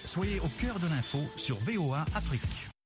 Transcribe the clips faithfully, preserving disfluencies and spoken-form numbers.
Soyez au cœur de l'info sur V O A Afrique.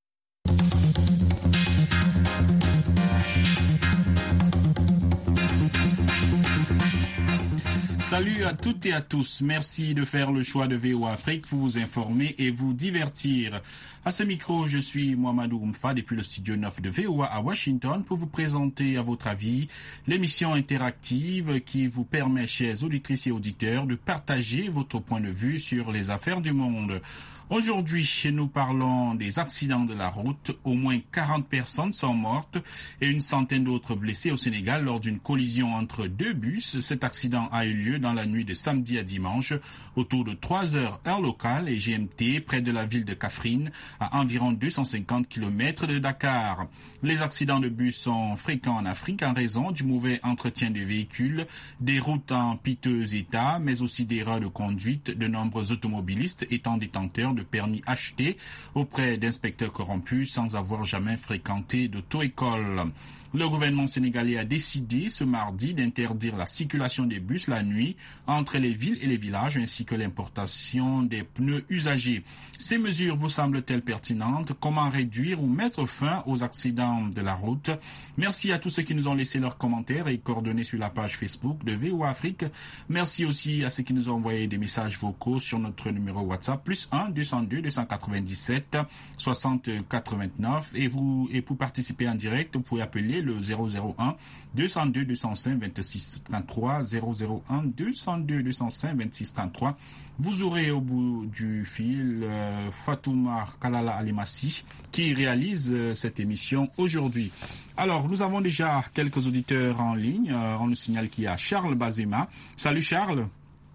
Salut à toutes et à tous. Merci de faire le choix de V O A Afrique pour vous informer et vous divertir. À ce micro, je suis Mohamedou Oumfa depuis le studio neuf de V O A à Washington pour vous présenter à votre avis l'émission interactive qui vous permet, chers auditrices et auditeurs, de partager votre point de vue sur les affaires du monde. Aujourd'hui, nous parlons des accidents de la route. Au moins quarante personnes sont mortes et une centaine d'autres blessées au Sénégal lors d'une collision entre deux bus. Cet accident a eu lieu dans la nuit de samedi à dimanche, autour de trois heures heure locale et G M T, près de la ville de Kaffrine, à environ deux cent cinquante kilomètres de Dakar. Les accidents de bus sont fréquents en Afrique en raison du mauvais entretien des véhicules, des routes en piteux état, mais aussi d'erreurs de conduite, de nombreux automobilistes étant détenteurs de permis achetés auprès d'inspecteurs corrompus sans avoir jamais fréquenté d'auto-école. Le gouvernement sénégalais a décidé ce mardi d'interdire la circulation des bus la nuit entre les villes et les villages ainsi que l'importation des pneus usagés. Ces mesures vous semblent-elles pertinentes? Comment réduire ou mettre fin aux accidents de la route? Merci à tous ceux qui nous ont laissé leurs commentaires et coordonnées sur la page Facebook de V O A Afrique. Merci aussi à ceux qui nous ont envoyé des messages vocaux sur notre numéro WhatsApp plus un deux cent deux deux cent quatre-vingt-dix-sept soixante quatre-vingt-neuf et vous et pour participer en direct vous pouvez appeler le zéro zéro un deux cent deux deux cent cinq vingt-six trente-trois zéro zéro un deux cent deux deux cent cinq vingt-six trente-trois. Vous aurez au bout du fil euh, Fatouma Kalala Alimassi qui réalise euh, cette émission aujourd'hui. Alors, nous avons déjà quelques auditeurs en ligne. Euh, on nous signale qu'il y a Charles Bazema. Salut Charles.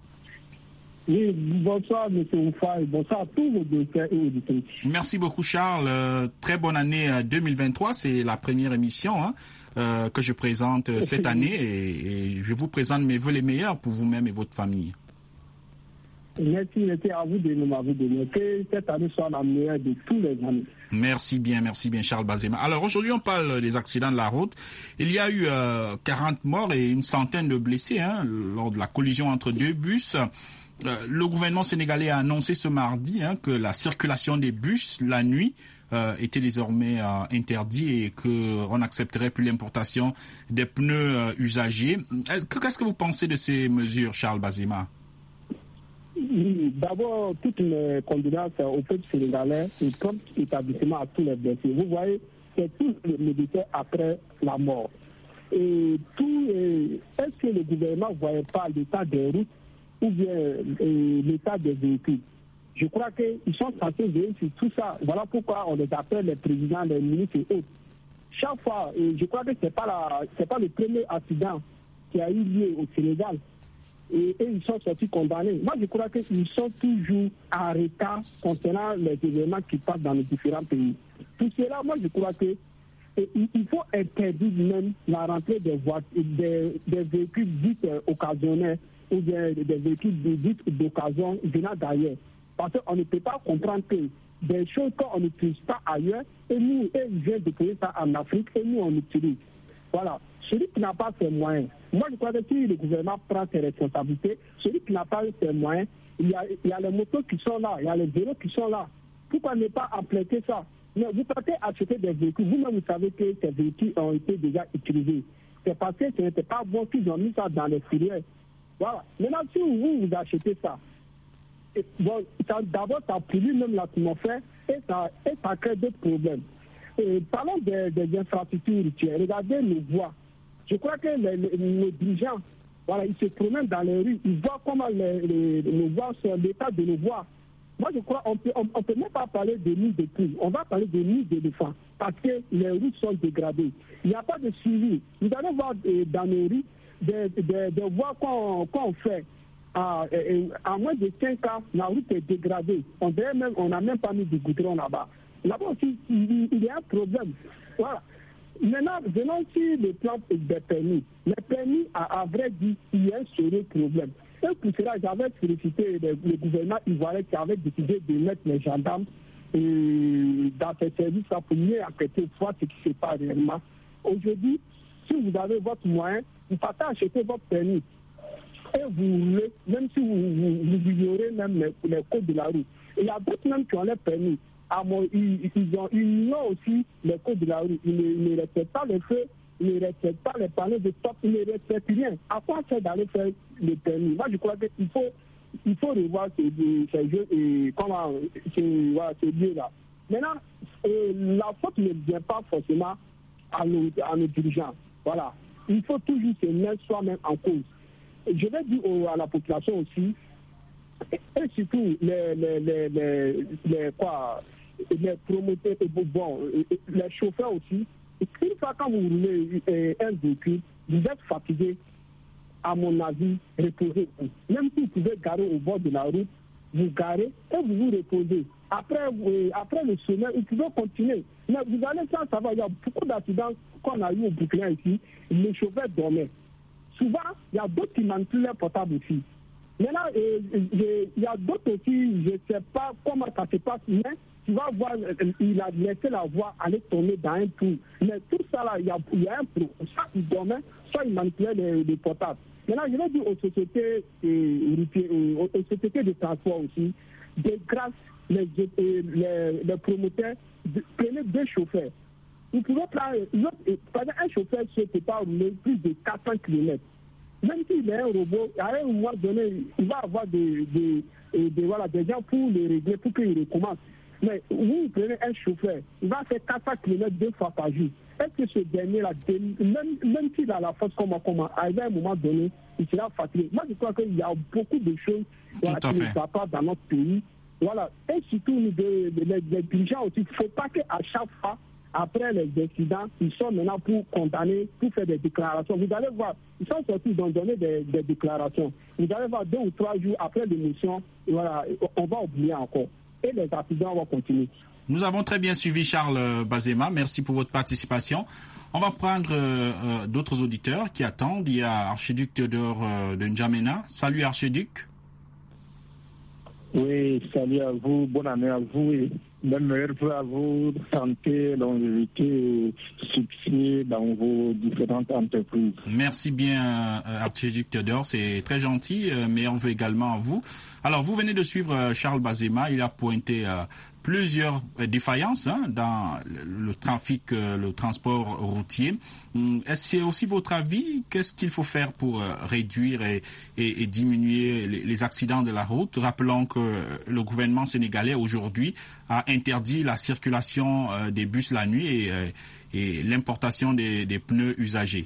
Oui, bonsoir M. Oumfa et bonsoir à tous vos auditeurs et auditrices. Merci beaucoup Charles. Euh, très bonne année euh, deux mille vingt-trois. C'est la première émission hein, euh, que je présente euh, cette année et, et je vous présente mes vœux les meilleurs pour vous-même et votre famille. Merci, merci à vous de nous m'avoir donné. Que cette année soit la meilleure de tous les années. Merci bien, merci bien Charles Bazema. Alors aujourd'hui on parle des accidents de la route. Il y a eu euh, quarante morts et une centaine de blessés hein, lors de la collision entre deux bus. Euh, le gouvernement sénégalais a annoncé ce mardi hein, que la circulation des bus la nuit euh, était désormais euh, interdite et qu'on n'accepterait plus l'importation des pneus euh, usagés. Qu'est-ce que vous pensez de ces mesures, Charles Bazema? D'abord, toutes les condoléances au peuple sénégalais et comme établissement à tous les blessés. Vous voyez, c'est tout le décès après la mort. Et tout, et, est-ce que le gouvernement ne voyait pas l'état des routes ou bien euh, l'état des véhicules? Je crois qu'ils sont censés veiller sur tout ça. Voilà pourquoi on les appelle les présidents, les ministres et autres. Chaque fois, et je crois que ce n'est pas, la, c'est pas le premier accident qui a eu lieu au Sénégal. Et, et ils sont sortis condamnés. Moi, je crois qu'ils sont toujours en retard concernant les événements qui passent dans les différents pays. Pour cela, moi, je crois que et, il faut interdire même la rentrée des, voitures, des, des véhicules dits euh, occasionnels ou bien des véhicules dits d'occasion venant d'ailleurs. Parce qu'on ne peut pas comprendre que des choses qu'on n'utilise pas ailleurs, et nous, et ils viennent de créer ça en Afrique, et nous, on utilise. Voilà. Celui qui n'a pas ses moyens, moi je crois que si le gouvernement prend ses responsabilités, celui qui n'a pas ses moyens, il y, a, il y a les motos qui sont là, il y a les vélos qui sont là. Pourquoi ne pas appliquer ça? Mais vous partez acheter des véhicules, vous-même vous savez que ces véhicules ont été déjà utilisés. C'est parce que ce n'était pas bon qu'ils ont mis ça dans les filières. Voilà. Maintenant, si vous, vous achetez ça, bon, ça d'abord ça pollue même l'atmosphère et ça, et ça crée d'autres problèmes. Et parlons des, des infrastructures routières. Regardez nos voies. Je crois que les, les, les dirigeants, voilà, ils se promènent dans les rues, ils voient comment les, les, les voies sont, l'état de nos voies. Moi, je crois qu'on peut, on, on peut même pas parler de nids de poules, on va parler de nids d'éléphants, parce que les routes sont dégradées. Il n'y a pas de suivi. Vous allez voir euh, dans les rues des, des, des voies qu'on, qu'on fait. À, à, à moins de cinq ans, la route est dégradée. On n'a même pas mis de goudron là-bas. Là-bas aussi, il, il y a un problème. Voilà. Maintenant, venons sur le plan des permis. Les permis, à, à vrai dire, il y a un sérieux problème. Et pour cela, j'avais félicité le, le gouvernement ivoirien qui avait décidé de mettre les gendarmes euh, dans ces services-là pour mieux enquêter, voir ce qui se passe réellement. Aujourd'hui, si vous avez votre moyen, vous partez acheter votre permis. et vous roulez, même si vous, vous, vous ignorez même les, les codes de la route. Et il y a d'autres même qui ont les permis. À mon, ils, ils, ont, ils ignorent aussi les codes de la route. Ils ne, ils ne respectent pas les feux, ils ne respectent pas les panneaux de stop, ils ne respectent rien. À quoi c'est d'aller faire le permis? Moi, je crois qu'il faut, il faut revoir ces, ces jeux et comment ces, voilà, ces lieux-là. Maintenant, euh, la faute ne vient pas forcément à nos, à nos dirigeants. Voilà. Il faut toujours se mettre soi-même en cause. Je vais dire au, à la population aussi, et, et surtout les, les, les, les, les, quoi, les promoteurs, bon, les chauffeurs aussi. Une fois quand vous roulez un véhicule, vous êtes fatigué, à mon avis, reposez-vous. Même si vous pouvez garer au bord de la route, vous garez et vous vous reposez. Après, euh, après le sommet, vous pouvez continuer. Mais vous allez sans savoir, il y a beaucoup d'accidents qu'on a eu au Burkina ici, les chauffeurs dormaient. Souvent, il y a d'autres qui manipulent leur portable aussi. Maintenant, euh, il y a d'autres aussi, je ne sais pas comment ça se passe, mais tu vas voir, il a laissé la voie aller tourner dans un trou. Mais tout ça là, il y a, il y a un trou. Soit il dormait, soit il manipulait les, les portables. Maintenant, je vais dire aux sociétés, euh, euh, aux sociétés de transport aussi, de grâce, les, les, les promoteurs, de, prenez deux chauffeurs. Vous pouvez prendre, un chauffeur ne peut pas rouler plus de quatre cents kilomètres. Même s'il est un robot, à un moment donné, il va avoir des, des, des, des, voilà, des gens pour le régler, pour qu'il recommence. Mais vous prenez un chauffeur, il va faire quatre cents kilomètres deux fois par jour. Est-ce que ce dernier-là, même, même s'il a la force comme comment, à un moment donné, il sera fatigué? Moi, je crois qu'il y a beaucoup de choses voilà, qui ne sont pas dans notre pays. Voilà. Et surtout, les, les, les dirigeants aussi, il ne faut pas qu'à chaque fois, après les incidents, ils sont maintenant pour condamner, pour faire des déclarations. Vous allez voir, ils sont sortis d'en donner des, des déclarations. Vous allez voir deux ou trois jours après l'émission, voilà, on va oublier encore. Et les accidents vont continuer. Nous avons très bien suivi Charles Bazema. Merci pour votre participation. On va prendre euh, euh, d'autres auditeurs qui attendent. Il y a Archiduc Théodore euh, de N'Djamena. Salut Archiduc. Oui, salut à vous, bonne année à vous et même meilleurs vœux à vous, santé, longévité, succès dans vos différentes entreprises. Merci bien euh, Archiduc Théodore, c'est très gentil, euh, meilleurs vœux également à vous. Alors vous venez de suivre euh, Charles Bazema, il a pointé euh, plusieurs euh, défaillances hein, dans le, le trafic, euh, le transport routier. Hum, est-ce que c'est aussi votre avis? Qu'est-ce qu'il faut faire pour euh, réduire et, et, et diminuer les, les accidents de la route? Rappelons que le gouvernement sénégalais aujourd'hui a interdit la circulation euh, des bus la nuit et, euh, et l'importation des, des pneus usagés.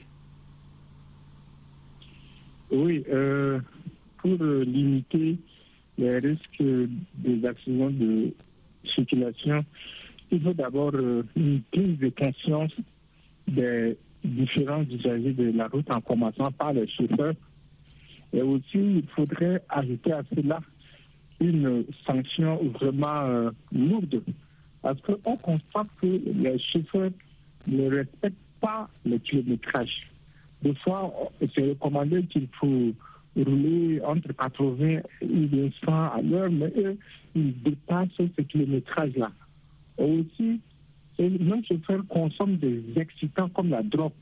Oui, euh, pour euh, limiter les risques des accidents de circulation, il faut d'abord euh, une prise de conscience des différents usagers de la route en commençant par les chauffeurs. Et aussi, il faudrait ajouter à cela une sanction vraiment euh, lourde. Parce qu'on constate que les chauffeurs ne respectent pas le kilométrage. Des fois, c'est recommandé qu'il faut rouler entre quatre-vingts et cent à l'heure, mais eux, ils dépassent ce kilométrage-là. Et aussi, les chauffeurs consomment des excitants comme la drogue.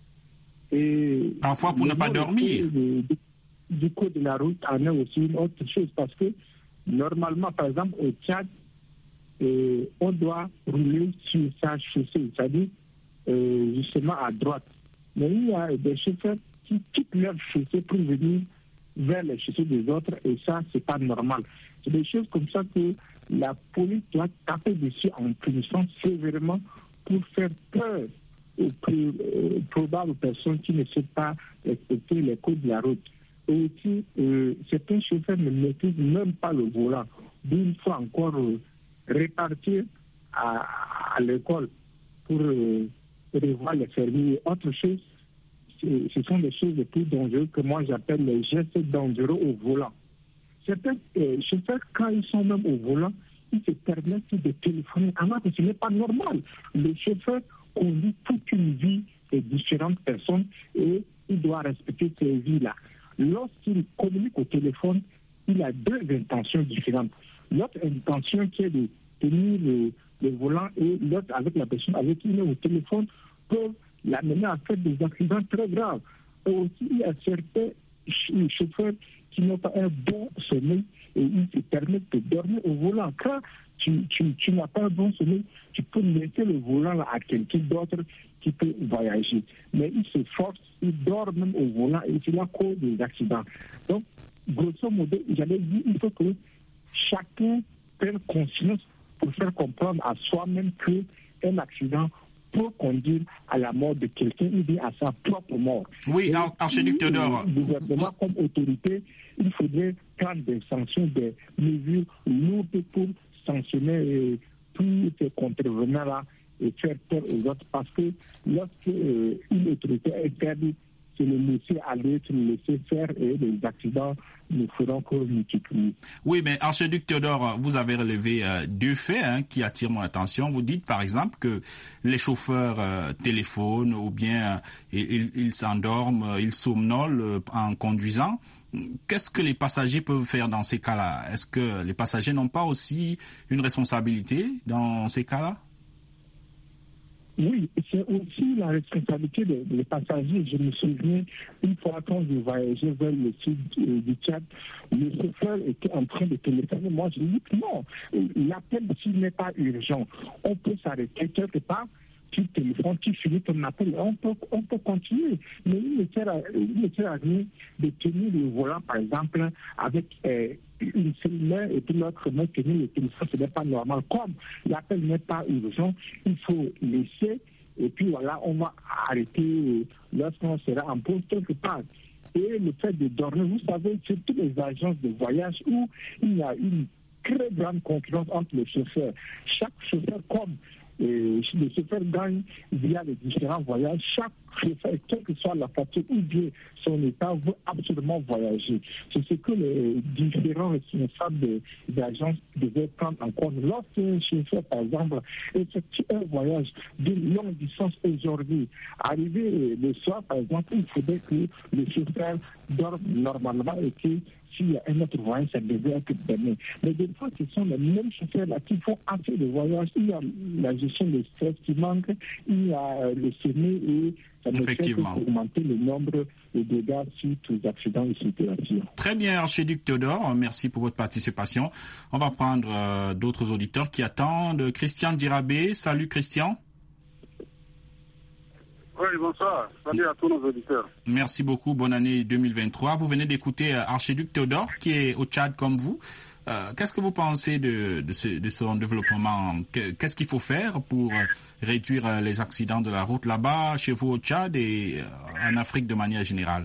Et parfois pour ne pas dormir. Du, du code de la route en est aussi une autre chose parce que normalement, par exemple, au Tchad, euh, on doit rouler sur sa chaussée, c'est-à-dire euh, justement à droite. Mais il y a des chauffeurs qui quittent leur chaussée pour venir vers les chaussées des autres et ça, c'est pas normal. C'est des choses comme ça que la police doit taper dessus en punissant sévèrement pour faire peur aux, aux probables personnes qui ne savent pas respecter les codes de la route. Et aussi, euh, certains chauffeurs ne maîtrisent même pas le volant. D'une fois encore, euh, répartir à, à l'école pour euh, revoir les permis. Autre chose, ce sont des choses les plus dangereuses que moi j'appelle les gestes dangereux au volant. Certains euh, chauffeurs, quand ils sont même au volant, ils se permettent de téléphoner. Alors que ce n'est pas normal. Le chauffeur conduit toute une vie de différentes personnes et il doit respecter ces vies-là. Lorsqu'il communique au téléphone, il a deux intentions différentes. L'autre intention qui est de tenir le, le volant et l'autre avec la personne avec qui il est au téléphone peuvent l'amener à faire des accidents très graves. Et aussi, il y a certains les chauffeurs qui n'ont pas un bon sommeil et ils se permettent de dormir au volant. Quand tu, tu, tu n'as pas un bon sommeil, tu peux laisser le volant là à quelqu'un d'autre qui peut voyager. Mais ils se forcent, ils dorment même au volant et c'est la cause des accidents. Donc, grosso modo, j'allais dire, il faut que chacun prenne conscience pour faire comprendre à soi-même qu'un accident peut conduire à la mort de quelqu'un ou bien à sa propre mort. Oui, archiduc Théodore. Le gouvernement comme autorité, il faudrait prendre des sanctions, des mesures lourdes pour sanctionner euh, tous ces contrevenants-là et faire peur aux autres. Parce que lorsque euh, une autorité est faible, c'est le laisser aller, c'est le laisser faire et les accidents ne feront que multiplier. Oui, mais archiduc Théodore, vous avez relevé euh, deux faits hein, qui attirent mon attention. Vous dites par exemple que les chauffeurs euh, téléphonent ou bien euh, ils, ils s'endorment, euh, ils somnolent euh, en conduisant. Qu'est-ce que les passagers peuvent faire dans ces cas-là? Est-ce que les passagers n'ont pas aussi une responsabilité dans ces cas-là? Oui, c'est aussi la responsabilité des, des passagers. Je me souviens, une fois quand je voyageais vers le sud euh, du Tchad, le chauffeur était en train de téléphoner. Moi, je lui dis que non, l'appel s'il n'est pas urgent, on peut s'arrêter quelque part. Tu téléphones, tu finis ton appel, on peut, on peut continuer. Mais il ne sert à, il ne sert à rien de tenir le volant, par exemple, avec euh, une seule main et puis l'autre main tenir le téléphone, ce n'est pas normal. Comme l'appel n'est pas urgent, il faut laisser et puis voilà, on va arrêter lorsqu'on sera en pause quelque part. Et le fait de dormir, vous savez, surtout les agences de voyage où il y a une très grande concurrence entre les chauffeurs. Chaque chauffeur, comme Et le chauffeur gagne via les différents voyages. Chaque chauffeur, quelle que soit la facture ou bien son état, veut absolument voyager. C'est ce que les différents responsables des, des agences devaient prendre en compte. Lorsqu'un chauffeur, par exemple, effectue un voyage d'une longue distance aujourd'hui, arrivé le soir, par exemple, il faudrait que le chauffeur dorme normalement et que s'il y a un autre voyage, ça devait être permis. Mais des fois, ce sont les mêmes chauffeurs-là qui font assez de voyages. Il y a la gestion des stress qui manque, il y a le sommeil et ça ne fait qu'augmenter le nombre de dégâts suite aux accidents et situations. Très bien, archiduc Théodore, merci pour votre participation. On va prendre euh, d'autres auditeurs qui attendent. Christian Dirabé, salut Christian. Oui, bonsoir. Salut à tous nos auditeurs. Merci beaucoup. Bonne année deux mille vingt-trois. Vous venez d'écouter euh, archiduc Théodore, qui est au Tchad comme vous. Euh, qu'est-ce que vous pensez de, de, ce, de son développement? Qu'est-ce qu'il faut faire pour euh, réduire euh, les accidents de la route là-bas, chez vous au Tchad et euh, en Afrique de manière générale?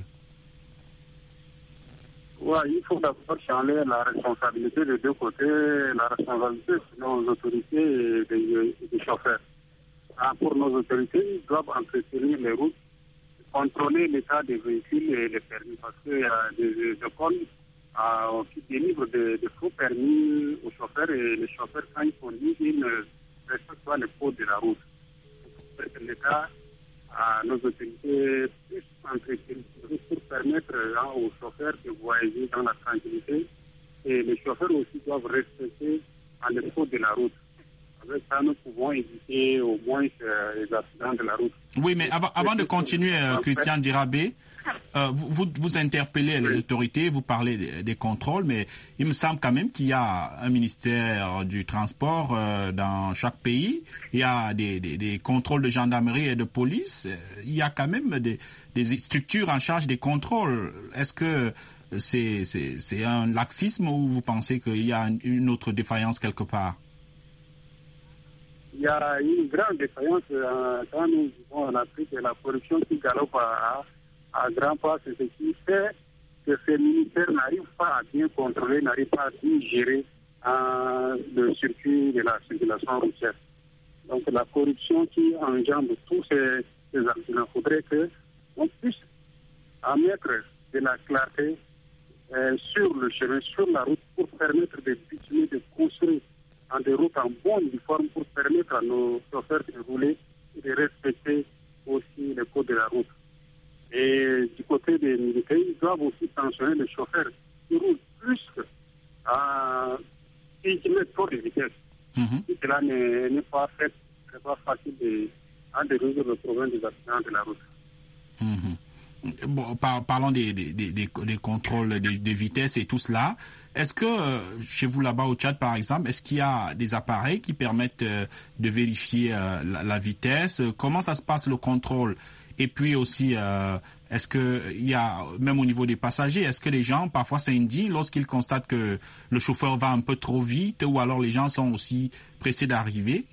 Oui, il faut d'abord changer la responsabilité des deux côtés, la responsabilité de nos autorités et des, des chauffeurs. Ah, pour nos autorités, ils doivent entretenir les routes, contrôler l'état des véhicules et les permis, parce qu'il y a des, des écoles euh, qui délivrent des, des faux permis aux chauffeurs et les chauffeurs, quand ils conduisent, ils ne respectent pas les codes de la route. L'État, euh, nos autorités puissent entretenir les routes pour permettre hein, aux chauffeurs de voyager dans la tranquillité et les chauffeurs aussi doivent respecter hein, les codes de la route. Avec ça, nous pouvons éviter au moins euh, les accidents de la route. Oui, mais avant, avant de continuer, euh, Christian Dirabé, euh, vous, vous, vous interpellez les autorités, vous parlez des, des contrôles, mais il me semble quand même qu'il y a un ministère du transport euh, dans chaque pays. Il y a des, des, des contrôles de gendarmerie et de police. Il y a quand même des, des structures en charge des contrôles. Est-ce que c'est, c'est, c'est un laxisme ou vous pensez qu'il y a une autre défaillance quelque part? Il y a une grande défaillance euh, quand nous vivons en Afrique et la corruption qui galope à, à, à grands pas. C'est ce qui fait que ces ministères n'arrivent pas à bien contrôler, n'arrivent pas à bien gérer euh, le circuit de la circulation routière. Donc la corruption qui engendre tous ces, ces accidents, il faudrait qu'on puisse mettre de la clarté euh, sur le chemin, sur la route, pour permettre de bitumer, de construire en des routes en bonne forme pour permettre à nos chauffeurs de rouler et de respecter aussi les codes de la route. Et du côté des militaires, ils doivent aussi sanctionner les chauffeurs qui roulent plus à et qui mettent trop de vitesse. Mm-hmm. Si cela n'est, n'est pas fait, ce n'est pas facile de, de résoudre le problème des accidents de la route. Mm-hmm. bon, par, parlons des, des, des, des contrôles des, des vitesses et tout cela. Est-ce que euh, chez vous là-bas au Tchad, par exemple, est-ce qu'il y a des appareils qui permettent euh, de vérifier euh, la, la vitesse? Comment ça se passe le contrôle? Et puis aussi, euh, est-ce que il y a, même au niveau des passagers, est-ce que les gens parfois s'indignent lorsqu'ils constatent que le chauffeur va un peu trop vite, ou alors les gens sont aussi pressés d'arriver?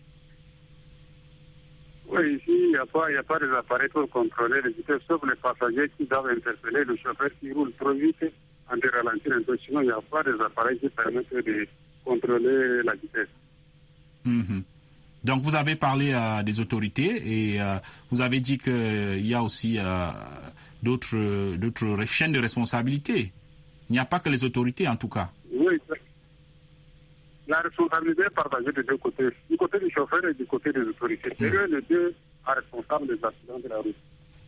Oui, ici, il n'y a pas, il n'y a pas des appareils pour contrôler les vitesses, sauf les passagers qui doivent interpeller le chauffeur qui roule trop vite en de ralentir un peu. Sinon, il n'y a pas des appareils qui permettent de contrôler la vitesse. Mm-hmm. Donc, vous avez parlé euh, des autorités et euh, vous avez dit qu'il euh, y a aussi euh, d'autres, d'autres chaînes de responsabilité. Il n'y a pas que les autorités, en tout cas. Oui, la responsabilité est partagée de deux côtés, du côté du chauffeur et du côté des autorités. C'est eux les deux responsables des accidents de la route.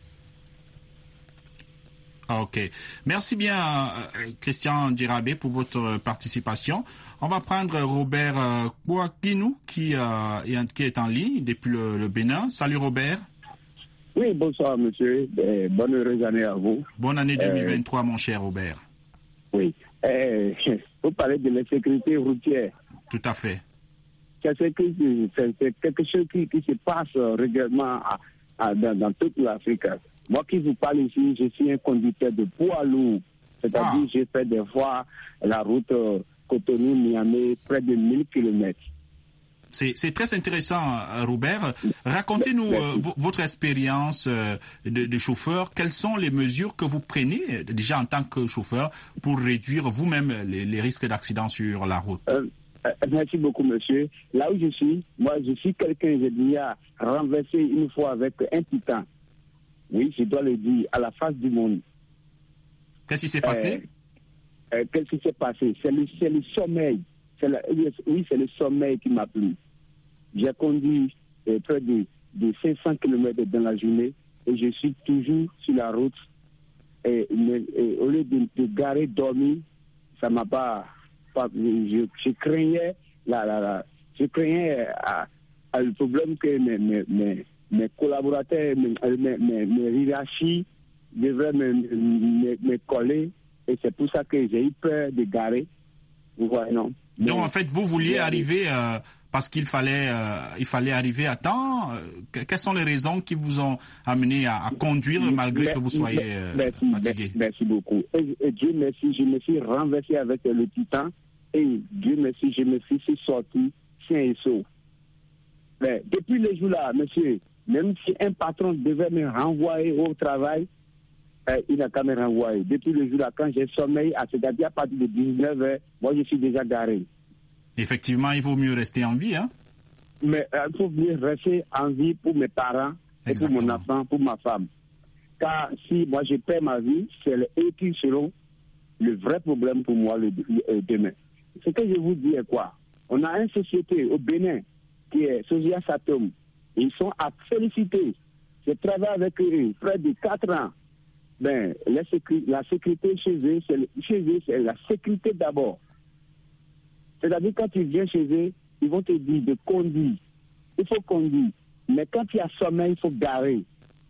Ok. Merci bien, euh, Christian Djirabé, pour votre participation. On va prendre Robert euh, Kouakinou, qui, euh, est, qui est en ligne depuis le, le Bénin. Salut, Robert. Oui, bonsoir, monsieur. Eh, bonne heureuse année à vous. Bonne année deux mille vingt-trois, euh, mon cher Robert. Oui. Eh, vous parlez de la sécurité routière. Tout à fait. C'est, c'est quelque chose qui, qui se passe régulièrement à, à, dans, dans toute l'Afrique. Moi qui vous parle ici, je suis un conducteur de poids lourd. C'est-à-dire ah. j'ai fait des fois la route Cotonou-Niamey, près de mille kilomètres. C'est, c'est très intéressant, Robert. Racontez-nous euh, v- votre expérience euh, de, de chauffeur. Quelles sont les mesures que vous prenez déjà en tant que chauffeur pour réduire vous-même les, les risques d'accident sur la route? euh, euh, Merci beaucoup, monsieur. Là où je suis, moi, je suis quelqu'un, j'ai déjà renversé une fois avec un titan. Oui, je dois le dire, à la face du monde. Qu'est-ce qui s'est passé? euh, euh, Qu'est-ce qui s'est passé? C'est le, c'est le sommeil. C'est la, oui, c'est le sommeil qui m'a plu. J'ai conduit euh, près de, de cinq cents kilomètres dans la journée et je suis toujours sur la route. Et, mais, et au lieu de, de garer, dormir, ça m'a pas... pas je, je craignais, la, la, la, je craignais à, à le problème que mes... mes, mes mes collaborateurs, mes, mes, mes, mes hiérarchies devraient me, me, me coller et c'est pour ça que j'ai eu peur de garer. Vous voyez, non? Donc, mais, en fait, vous vouliez arriver euh, parce qu'il fallait, euh, il fallait arriver à temps. Euh, quelles sont les raisons qui vous ont amené à, à conduire malgré merci, que vous soyez euh, merci, fatigué? Merci beaucoup. Et, et Dieu merci, je me suis renversé avec le titan et Dieu merci, je me suis sorti sain et sauf. Mais depuis le jour-là, monsieur, même si un patron devait me renvoyer au travail, euh, il n'a qu'à me renvoyer. Depuis le jour-là, quand j'ai sommeil, c'est-à-dire à partir de dix-neuf heures, moi je suis déjà garé. Effectivement, il vaut mieux rester en vie, hein? Mais il euh, faut mieux rester en vie pour mes parents, et pour mon enfant, pour ma femme. Car si moi je perds ma vie, c'est eux qui seront le vrai problème pour moi le, le, demain. Ce que je vous dis est quoi? On a une société au Bénin qui est Sosia Satom. Ils sont à féliciter. Je travaille avec eux près de quatre ans. Ben, la, sécu- la sécurité chez eux, c'est, chez eux, c'est la sécurité d'abord. C'est-à-dire, quand tu viens chez eux, ils vont te dire de conduire. Il faut conduire. Mais quand il y a sommeil, il faut garer.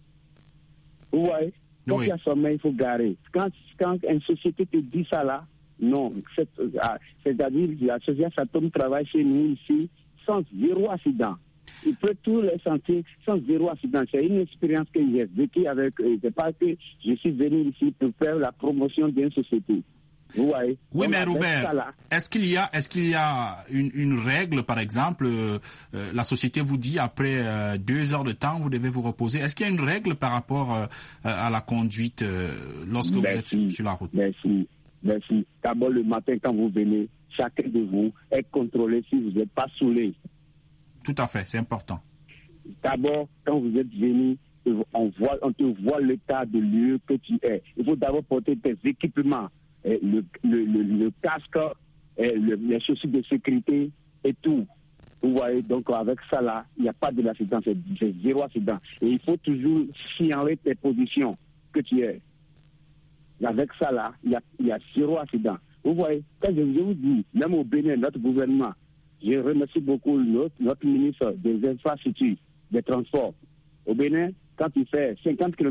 Vous voyez? Quand oui. il y a sommeil, il faut garer. Quand, quand une société te dit ça là, non. C'est, c'est-à-dire, la société Satom travaille chez nous ici sans zéro accident. Il peut tous les sentir sans zéro accident. C'est une expérience que j'ai vécue avec eux. C'est pas que je suis venu ici pour faire la promotion d'une société. Vous voyez? Oui, donc, mais Robert, là, est-ce qu'il y a, est-ce qu'il y a une, une règle, par exemple, euh, la société vous dit après euh, deux heures de temps, vous devez vous reposer. Est-ce qu'il y a une règle par rapport euh, à la conduite euh, lorsque merci, vous êtes sur, sur la route? Merci, merci. D'abord, le matin, quand vous venez, chacun de vous est contrôlé si vous n'êtes pas saoulé. Tout à fait, c'est important. D'abord, quand vous êtes venu, on, voit, on te voit l'état de lieu que tu es. Il faut d'abord porter tes équipements, le, le, le, le casque, le, les chaussures de sécurité et tout. Vous voyez, donc avec ça là, il n'y a pas de l'accident, c'est, c'est zéro accident. Et il faut toujours signaler tes positions que tu es. Et avec ça là, il y a, il y a zéro accident. Vous voyez, quand je vous dis, même au Bénin, notre gouvernement, je remercie beaucoup notre, notre ministre des infrastructures, des transports. Au Bénin, quand il fait cinquante kilomètres,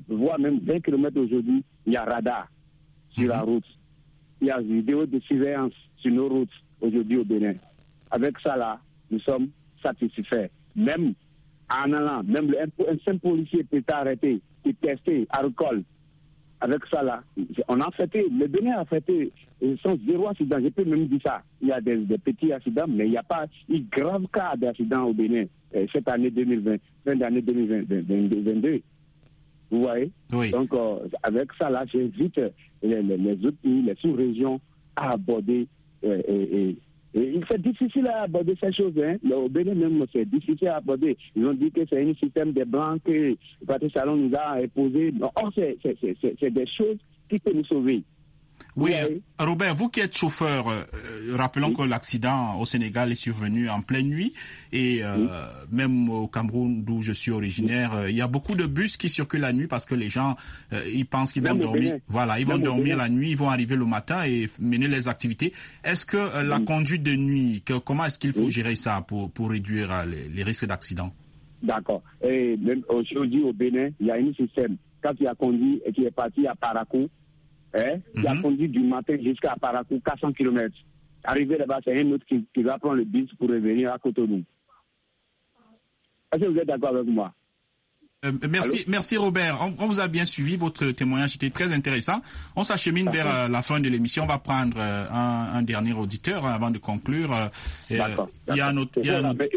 voire même vingt kilomètres aujourd'hui, il y a radar sur la route. Il y a des vidéos de surveillance sur nos routes aujourd'hui au Bénin. Avec ça, là, nous sommes satisfaits. Même en allant, même un, un simple policier peut t'arrêter, peut tester, alcool. Avec ça, là, on a fêté, le Bénin a fêté sans zéro accident. Je peux même dire ça. Il y a des, des petits accidents, mais il n'y a pas eu grave cas d'accident au Bénin cette année deux mille vingt, fin d'année deux mille vingt-deux. Vous voyez? Oui. Donc, euh, avec ça, là, j'invite les, les, les autres pays, les sous-régions à aborder. Euh, et, et, et c'est difficile à aborder ces choses. Hein. Au Bénin même, c'est difficile à aborder. Ils ont dit que c'est un système de blancs que Patrice Talon nous a imposé. Or, c'est, c'est, c'est, c'est des choses qui peuvent nous sauver. Oui, oui, Robert, vous qui êtes chauffeur, euh, rappelons oui. que l'accident au Sénégal est survenu en pleine nuit et euh, oui. même au Cameroun d'où je suis originaire, euh, il y a beaucoup de bus qui circulent la nuit parce que les gens euh, ils pensent qu'ils vont même dormir. Voilà, ils même vont dormir la nuit, ils vont arriver le matin et mener les activités. Est-ce que euh, la oui. conduite de nuit, que, comment est-ce qu'il faut oui. gérer ça pour pour réduire euh, les, les risques d'accident? D'accord. Et même aujourd'hui au Bénin, il y a un système. Quand tu as conduit et tu es parti à Parakou, Hein, qui mm-hmm. a conduit du matin jusqu'à Parakou, quatre cents kilomètres. Arrivé là-bas, c'est un autre qui, qui va prendre le bus pour revenir à Cotonou. Est-ce que vous êtes d'accord avec moi? Euh, merci, Allô? merci Robert. On, on vous a bien suivi. Votre témoignage était très intéressant. On s'achemine vers euh, la fin de l'émission. On va prendre euh, un, un dernier auditeur hein, avant de conclure. Euh, d'accord. Il y a un autre, il y a un autre,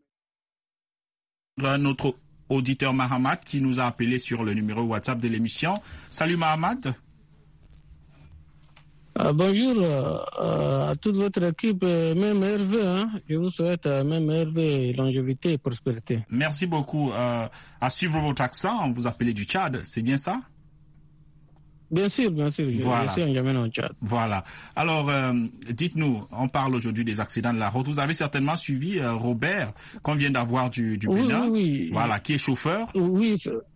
un autre auditeur, Mahamat, qui nous a appelé sur le numéro WhatsApp de l'émission. Salut Mahamat. Ah, bonjour euh, à toute votre équipe, même Hervé, hein. Je vous souhaite euh, même Hervé, longévité et prospérité. Merci beaucoup. Euh, à suivre votre accent, vous appelez du Tchad, c'est bien ça? Bien sûr, bien sûr, je, voilà. je suis en Yémen au Tchad. Voilà. Alors, euh, dites-nous, on parle aujourd'hui des accidents de la route. Vous avez certainement suivi euh, Robert, qu'on vient d'avoir du, du oui, Bénin, oui, oui. Voilà, qui est chauffeur. Oui,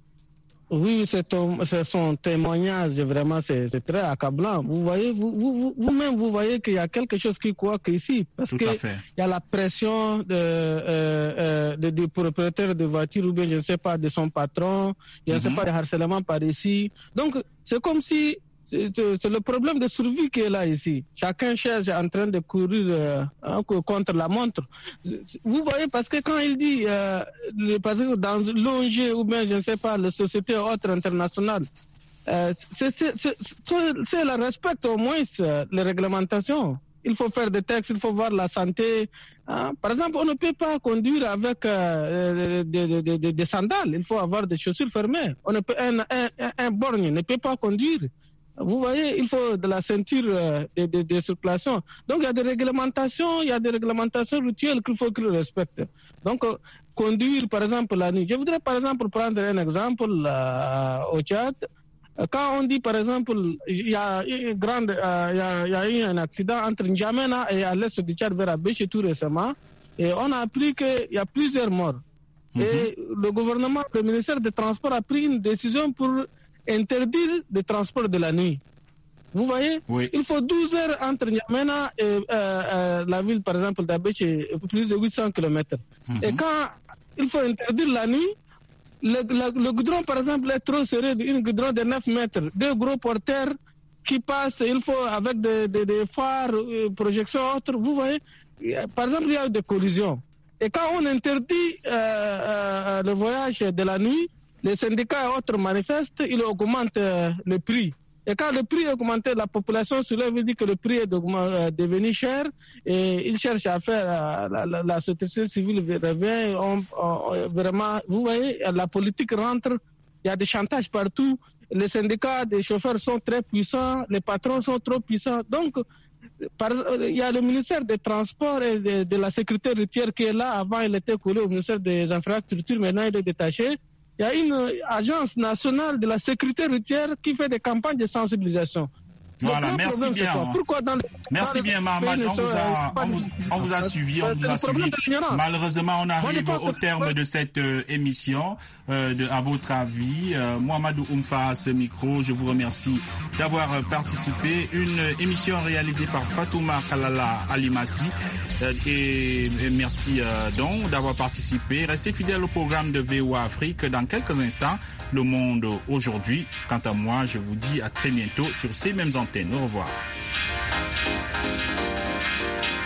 Oui, c'est, ton, c'est son témoignage, vraiment, c'est, c'est très accablant. Vous voyez, vous, vous, vous-même, vous voyez qu'il y a quelque chose qui coque ici, parce Tout que il y a la pression de, euh, euh, de, du propriétaire de voiture ou bien, je ne sais pas, de son patron, je ne mm-hmm. sais pas, de harcèlement par ici. Donc, c'est comme si c'est, c'est le problème de survie qui est là ici. Chacun cherche en train de courir euh, contre la montre. Vous voyez, parce que quand il dit, euh, parce que dans l'O N G ou bien, je ne sais pas, la société autre internationale, euh, c'est, c'est, c'est, c'est la respecte au moins euh, les réglementations. Il faut faire des textes, il faut voir la santé. Hein. Par exemple, on ne peut pas conduire avec euh, des, des, des, des sandales. Il faut avoir des chaussures fermées. On ne peut, un, un, un borgne ne peut pas conduire. Vous voyez, il faut de la ceinture euh, de, de, de circulation. Donc, il y a des réglementations, il y a des réglementations rituelles qu'il faut qu'ils respectent. Donc, euh, conduire, par exemple, la nuit. Je voudrais, par exemple, prendre un exemple euh, au Tchad. Quand on dit, par exemple, il y a une grande, euh, il y a, il y a eu un accident entre N'Djamena et à l'est du Tchad vers Abéché tout récemment, et on a appris qu'il y a plusieurs morts. Mm-hmm. Et le gouvernement, le ministère des Transports a pris une décision pour interdire le transport de la nuit. Vous voyez, oui. Il faut douze heures entre N'Djamena et euh, euh, la ville, par exemple, d'Abéché, plus de huit cents kilomètres. Mm-hmm. Et quand il faut interdire la nuit, le, le, le goudron, par exemple, est trop serré, une goudron de neuf mètres, deux gros porteurs qui passent, il faut avec des, des, des phares, projections autres. Vous voyez, par exemple, il y a eu des collisions. Et quand on interdit euh, euh, le voyage de la nuit, les syndicats et autres manifestent, ils augmentent euh, le prix. Et quand le prix est augmenté, la population soulève et dit que le prix est euh, devenu cher et ils cherchent à faire, euh, la, la, la société civile revient, on, on, vraiment, vous voyez, la politique rentre, il y a des chantages partout, les syndicats des chauffeurs sont très puissants, les patrons sont trop puissants. Donc, par, il y a le ministère des Transports et de, de la Sécurité routière qui est là. Avant, il était collé au ministère des Infrastructures, maintenant il est détaché. Il y a une agence nationale de la sécurité routière qui fait des campagnes de sensibilisation. Voilà, merci problème, bien. Pourquoi dans, merci dans bien, Mohamed. On vous a, on vous, on vous a suivi, on vous a suivi. Malheureusement, on arrive au terme de cette euh, émission. Euh, de, à votre avis, euh, Mohamedou Oumfa à ce micro, je vous remercie d'avoir euh, participé. Une émission réalisée par Fatouma Kalala Alimassi. Euh, et, et merci euh, donc d'avoir participé. Restez fidèles au programme de V O A Afrique. Dans quelques instants, Le Monde aujourd'hui. Quant à moi, je vous dis à très bientôt sur ces mêmes antennes. Au revoir.